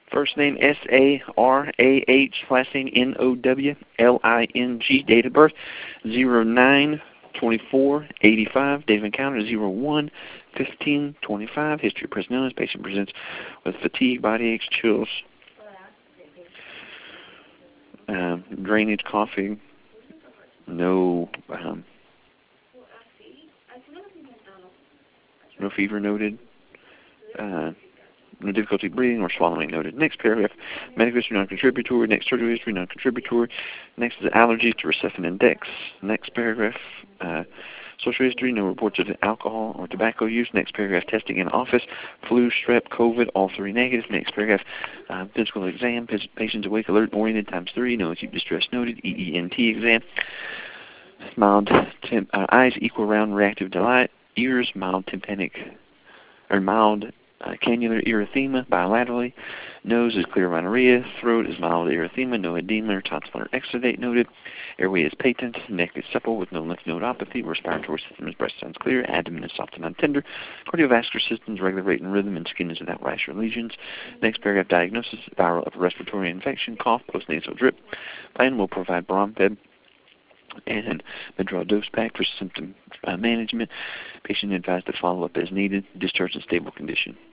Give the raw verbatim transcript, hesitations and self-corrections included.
First name S A R A H, last name N O W L I N G, date of birth zero nine twenty-four eighty-five, date of encounter zero one fifteen twenty-five, history of present illness, patient presents with fatigue, body aches, chills, um, drainage, coughing, no um, no fever noted, uh, no difficulty breathing or swallowing noted. Next paragraph, medical history non-contributory. Next surgery history non-contributory. Next is allergies to Recephin Index. Next paragraph, uh, social history, no reports of alcohol or tobacco use. Next paragraph, testing in office, flu, strep, COVID, all three negative. Next paragraph, uh, physical exam, patients awake, alert, oriented, times three, no acute distress noted. E E N T exam, mild temp, uh, eyes equal round reactive delight, ears mild tympanic, or mild Uh, cannular erythema bilaterally. Nose is clear rhinorrhea. Throat is mild erythema, no edema or tonsillar exudate noted. Airway is patent. Neck is supple with no lymph nodopathy. Respiratory system is breast sounds clear. Abdomen is soft and non-tender. Cardiovascular system is regular rate and rhythm, and skin is without rash or lesions. Next paragraph, diagnosis, viral upper respiratory infection, cough, postnasal drip. Plan will provide Brompeb and Medrol dose pack for symptom uh, management. Patient advised to follow up as needed. Discharge in stable condition.